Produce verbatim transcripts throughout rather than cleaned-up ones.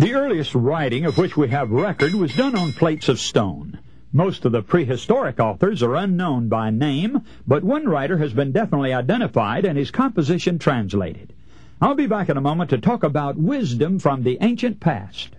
The earliest writing of which we have record was done on plates of stone. Most of the prehistoric authors are unknown by name, but one writer has been definitely identified and his composition translated. I'll be back in a moment to talk about wisdom from the ancient past.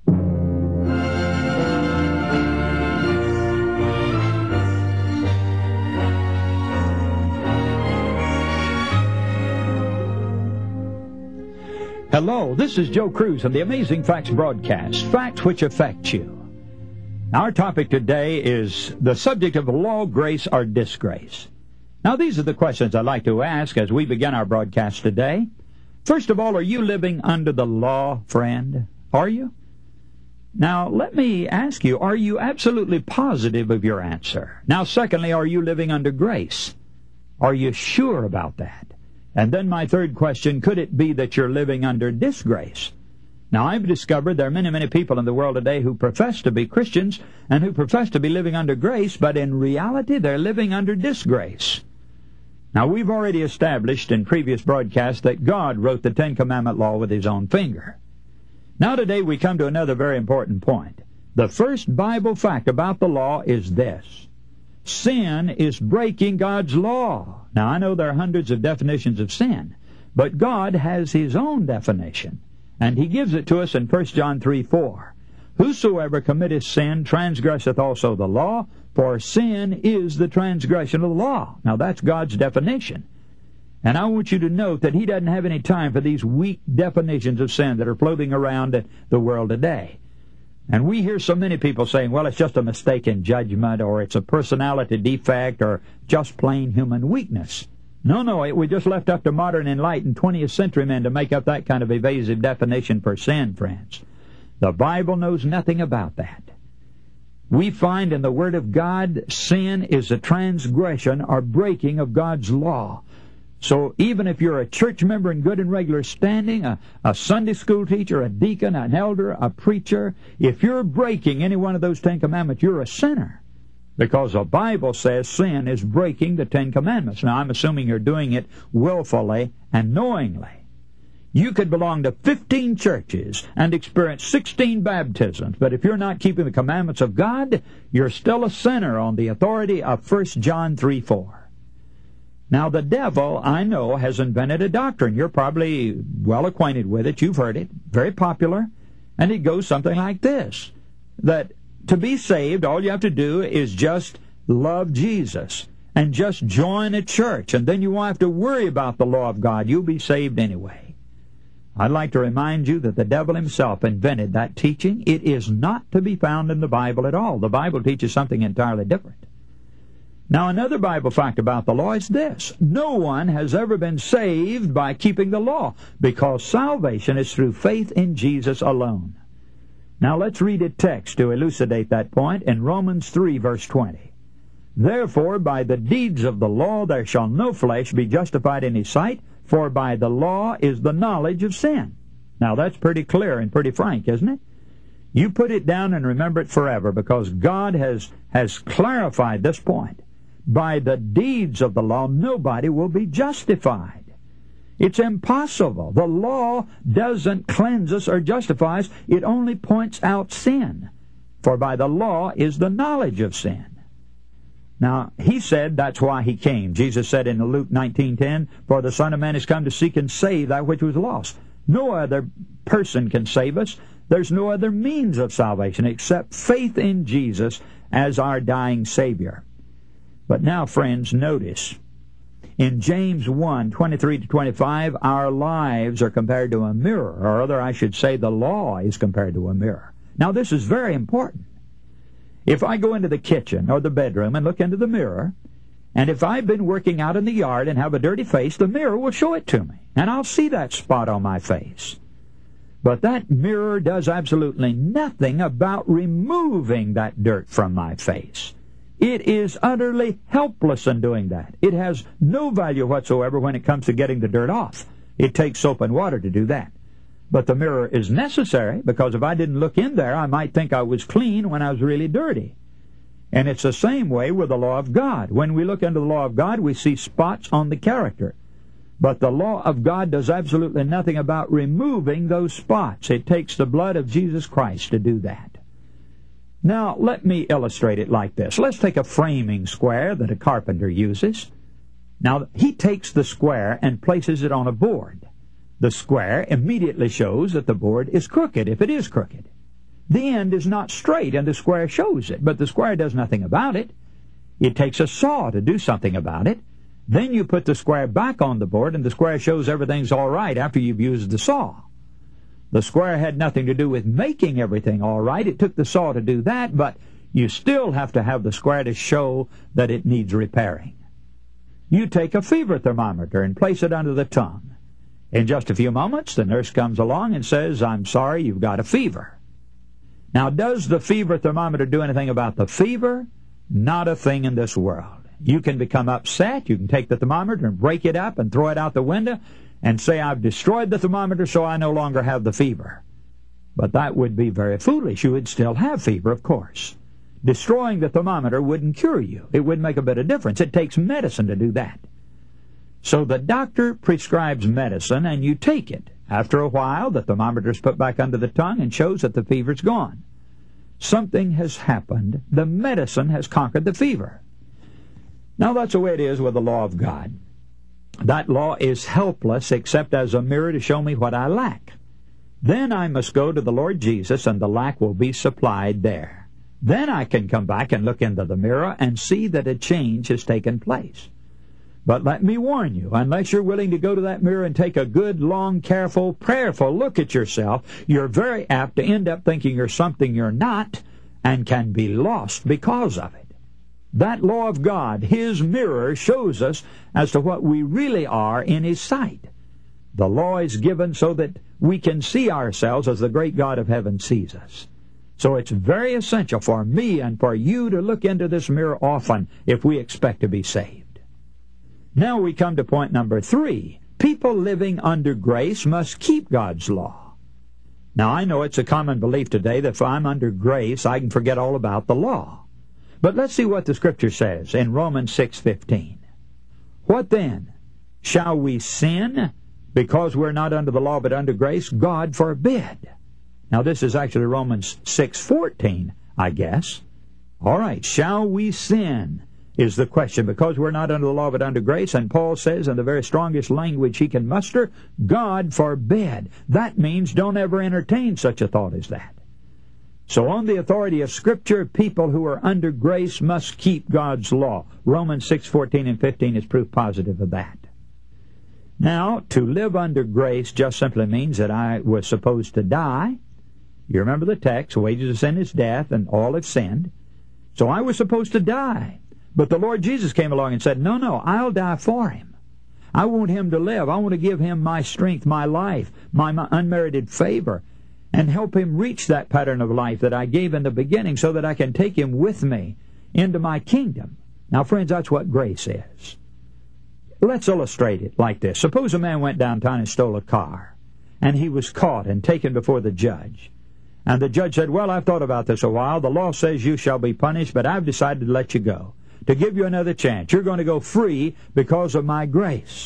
Hello, this is Joe Cruz of the Amazing Facts broadcast, facts which affect you. Our topic today is the subject of law, grace, or disgrace. Now, these are the questions I'd like to ask as we begin our broadcast today. First of all, are you living under the law, friend? Are you? Now, let me ask you, are you absolutely positive of your answer? Now, secondly, are you living under grace? Are you sure about that? And then my third question, could it be that you're living under disgrace? Now, I've discovered there are many, many people in the world today who profess to be Christians and who profess to be living under grace, but in reality they're living under disgrace. Now, we've already established in previous broadcasts that God wrote the Ten Commandment law with His own finger. Now, today we come to another very important point. The first Bible fact about the law is this: sin is breaking God's law. Now, I know there are hundreds of definitions of sin, but God has His own definition, and He gives it to us in First John three four. Whosoever committeth sin transgresseth also the law, for sin is the transgression of the law. Now, that's God's definition. And I want you to note that He doesn't have any time for these weak definitions of sin that are floating around the world today. And we hear so many people saying, well, it's just a mistaken judgment, or it's a personality defect, or just plain human weakness. No, no, it was just left up to modern, enlightened twentieth century men to make up that kind of evasive definition for sin, friends. The Bible knows nothing about that. We find in the Word of God, sin is a transgression or breaking of God's law. So even if you're a church member in good and regular standing, a, a Sunday school teacher, a deacon, an elder, a preacher, if you're breaking any one of those Ten Commandments, you're a sinner. Because the Bible says sin is breaking the Ten Commandments. Now, I'm assuming you're doing it willfully and knowingly. You could belong to fifteen churches and experience sixteen baptisms, but if you're not keeping the commandments of God, you're still a sinner on the authority of First John three four. Now, the devil, I know, has invented a doctrine. You're probably well acquainted with it. You've heard it. Very popular. And it goes something like this: that to be saved, all you have to do is just love Jesus and just join a church, and then you won't have to worry about the law of God. You'll be saved anyway. I'd like to remind you that the devil himself invented that teaching. It is not to be found in the Bible at all. The Bible teaches something entirely different. Now, another Bible fact about the law is this: no one has ever been saved by keeping the law, because salvation is through faith in Jesus alone. Now, let's read a text to elucidate that point in Romans three, verse twenty. Therefore, by the deeds of the law there shall no flesh be justified in His sight, for by the law is the knowledge of sin. Now, that's pretty clear and pretty frank, isn't it? You put it down and remember it forever, because God has, has clarified this point. By the deeds of the law, nobody will be justified. It's impossible. The law doesn't cleanse us or justify us. It only points out sin. For by the law is the knowledge of sin. Now, He said that's why He came. Jesus said in Luke nineteen ten, for the Son of Man is come to seek and save that which was lost. No other person can save us. There's no other means of salvation except faith in Jesus as our dying Savior. But now, friends, notice, in James one, twenty-three to twenty-five, our lives are compared to a mirror, or rather, I should say the law is compared to a mirror. Now, this is very important. If I go into the kitchen or the bedroom and look into the mirror, and if I've been working out in the yard and have a dirty face, the mirror will show it to me, and I'll see that spot on my face. But that mirror does absolutely nothing about removing that dirt from my face. It is utterly helpless in doing that. It has no value whatsoever when it comes to getting the dirt off. It takes soap and water to do that. But the mirror is necessary, because if I didn't look in there, I might think I was clean when I was really dirty. And it's the same way with the law of God. When we look into the law of God, we see spots on the character. But the law of God does absolutely nothing about removing those spots. It takes the blood of Jesus Christ to do that. Now, let me illustrate it like this. Let's take a framing square that a carpenter uses. Now, he takes the square and places it on a board. The square immediately shows that the board is crooked, if it is crooked. The end is not straight, and the square shows it, but the square does nothing about it. It takes a saw to do something about it. Then you put the square back on the board, and the square shows everything's all right after you've used the saw. The square had nothing to do with making everything all right. It took the saw to do that, but you still have to have the square to show that it needs repairing. You take a fever thermometer and place it under the tongue. In just a few moments, the nurse comes along and says, "I'm sorry, you've got a fever." Now, does the fever thermometer do anything about the fever? Not a thing in this world. You can become upset. You can take the thermometer and break it up and throw it out the window and say, "I've destroyed the thermometer, so I no longer have the fever." But that would be very foolish. You would still have fever, of course. Destroying the thermometer wouldn't cure you. It wouldn't make a bit of difference. It takes medicine to do that. So the doctor prescribes medicine, and you take it. After a while, the thermometer is put back under the tongue and shows that the fever's gone. Something has happened. The medicine has conquered the fever. Now, that's the way it is with the law of God. That law is helpless except as a mirror to show me what I lack. Then I must go to the Lord Jesus, and the lack will be supplied there. Then I can come back and look into the mirror and see that a change has taken place. But let me warn you, unless you're willing to go to that mirror and take a good, long, careful, prayerful look at yourself, you're very apt to end up thinking you're something you're not and can be lost because of it. That law of God, His mirror, shows us as to what we really are in His sight. The law is given so that we can see ourselves as the great God of heaven sees us. So it's very essential for me and for you to look into this mirror often if we expect to be saved. Now we come to point number three. People living under grace must keep God's law. Now, I know it's a common belief today that if I'm under grace, I can forget all about the law. But let's see what the Scripture says in Romans six fifteen. What then? Shall we sin because we're not under the law but under grace? God forbid. Now, this is actually Romans six fourteen, I guess. All right, shall we sin is the question, because we're not under the law but under grace, and Paul says in the very strongest language he can muster, God forbid. That means don't ever entertain such a thought as that. So on the authority of Scripture, people who are under grace must keep God's law. Romans six fourteen and fifteen is proof positive of that. Now, to live under grace just simply means that I was supposed to die. You remember the text, wages of sin is death, and all have sinned. So I was supposed to die. But the Lord Jesus came along and said, no, no, I'll die for him. I want him to live. I want to give him my strength, my life, my, my unmerited favor, and help him reach that pattern of life that I gave in the beginning so that I can take him with me into my kingdom. Now, friends, that's what grace is. Let's illustrate it like this. Suppose a man went downtown and stole a car, and he was caught and taken before the judge. And the judge said, well, I've thought about this a while. The law says you shall be punished, but I've decided to let you go, to give you another chance. You're going to go free because of my grace.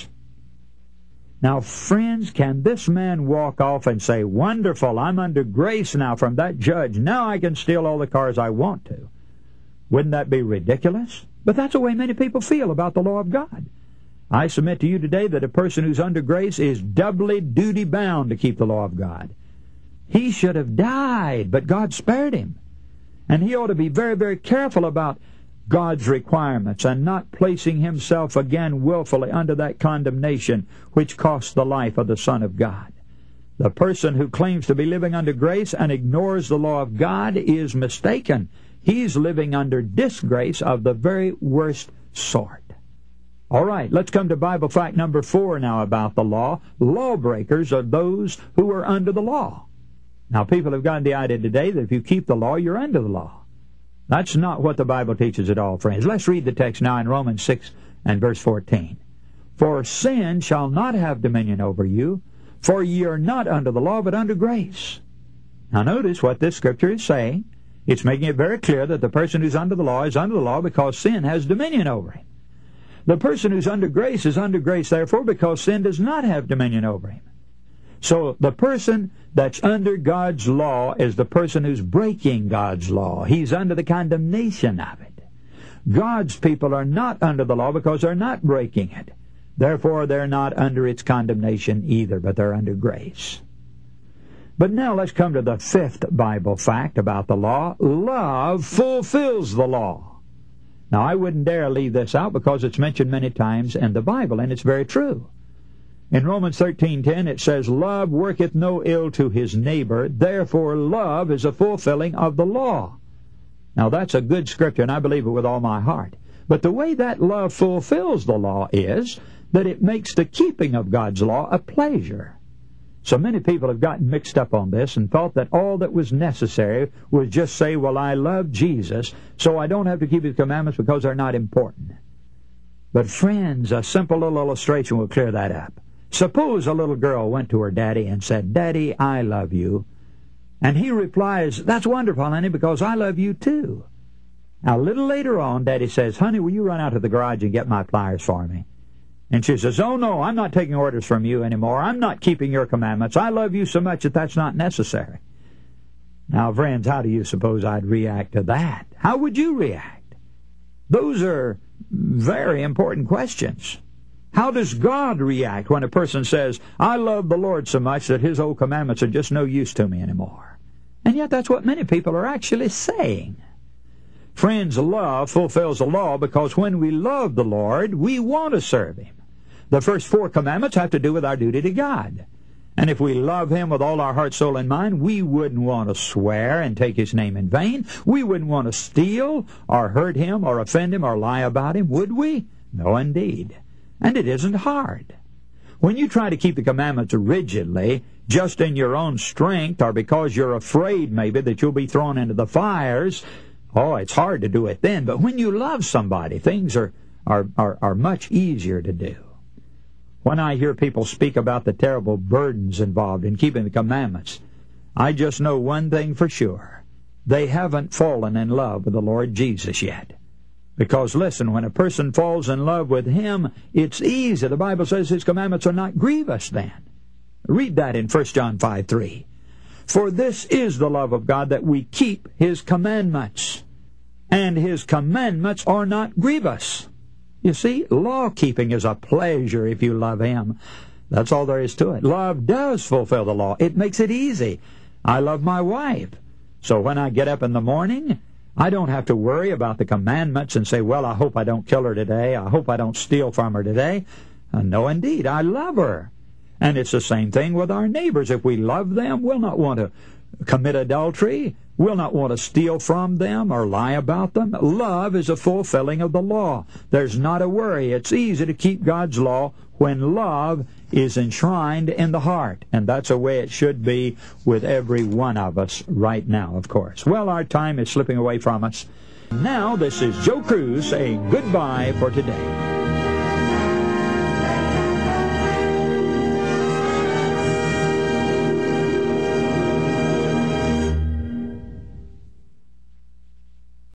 Now, friends, can this man walk off and say, wonderful, I'm under grace now from that judge. Now I can steal all the cars I want to? Wouldn't that be ridiculous? But that's the way many people feel about the law of God. I submit to you today that a person who's under grace is doubly duty-bound to keep the law of God. He should have died, but God spared him. And he ought to be very, very careful about God's requirements and not placing himself again willfully under that condemnation which cost the life of the Son of God. The person who claims to be living under grace and ignores the law of God is mistaken. He's living under disgrace of the very worst sort. All right, let's come to Bible fact number four now about the law. Lawbreakers are those who are under the law. Now, people have gotten the idea today that if you keep the law, you're under the law. That's not what the Bible teaches at all, friends. Let's read the text now in Romans six and verse fourteen. For sin shall not have dominion over you, for ye are not under the law, but under grace. Now notice what this scripture is saying. It's making it very clear that the person who's under the law is under the law because sin has dominion over him. The person who's under grace is under grace, therefore, because sin does not have dominion over him. So the person that's under God's law is the person who's breaking God's law. He's under the condemnation of it. God's people are not under the law because they're not breaking it. Therefore, they're not under its condemnation either, but they're under grace. But now let's come to the fifth Bible fact about the law. Love fulfills the law. Now, I wouldn't dare leave this out because it's mentioned many times in the Bible, and it's very true. In Romans thirteen ten, it says, love worketh no ill to his neighbor, therefore love is a fulfilling of the law. Now, that's a good scripture, and I believe it with all my heart. But the way that love fulfills the law is that it makes the keeping of God's law a pleasure. So many people have gotten mixed up on this and thought that all that was necessary was just say, well, I love Jesus, so I don't have to keep his commandments because they're not important. But friends, a simple little illustration will clear that up. Suppose a little girl went to her daddy and said, Daddy, I love you. And he replies, that's wonderful, honey, because I love you too. Now, a little later on, Daddy says, honey, will you run out to the garage and get my pliers for me? And she says, oh, no, I'm not taking orders from you anymore. I'm not keeping your commandments. I love you so much that that's not necessary. Now, friends, how do you suppose I'd react to that? How would you react? Those are very important questions. How does God react when a person says, I love the Lord so much that his old commandments are just no use to me anymore? And yet that's what many people are actually saying. Friends, love fulfills the law because when we love the Lord, we want to serve him. The first four commandments have to do with our duty to God. And if we love him with all our heart, soul, and mind, we wouldn't want to swear and take his name in vain. We wouldn't want to steal or hurt him or offend him or lie about him, would we? No, indeed. And it isn't hard. When you try to keep the commandments rigidly, just in your own strength or because you're afraid maybe that you'll be thrown into the fires, oh, it's hard to do it then. But when you love somebody, things are, are, are, are much easier to do. When I hear people speak about the terrible burdens involved in keeping the commandments, I just know one thing for sure. They haven't fallen in love with the Lord Jesus yet. Because, listen, when a person falls in love with him, it's easy. The Bible says his commandments are not grievous then. Read that in First John five three. For this is the love of God, that we keep his commandments. And his commandments are not grievous. You see, law-keeping is a pleasure if you love him. That's all there is to it. Love does fulfill the law. It makes it easy. I love my wife. So when I get up in the morning, I don't have to worry about the commandments and say, well, I hope I don't kill her today. I hope I don't steal from her today. Uh, no, indeed, I love her. And it's the same thing with our neighbors. If we love them, we'll not want to commit adultery. We'll not want to steal from them or lie about them. Love is a fulfilling of the law. There's not a worry. It's easy to keep God's law when love is enshrined in the heart. And that's the way it should be with every one of us right now, of course. Well, our time is slipping away from us. Now, this is Joe Cruz saying goodbye for today.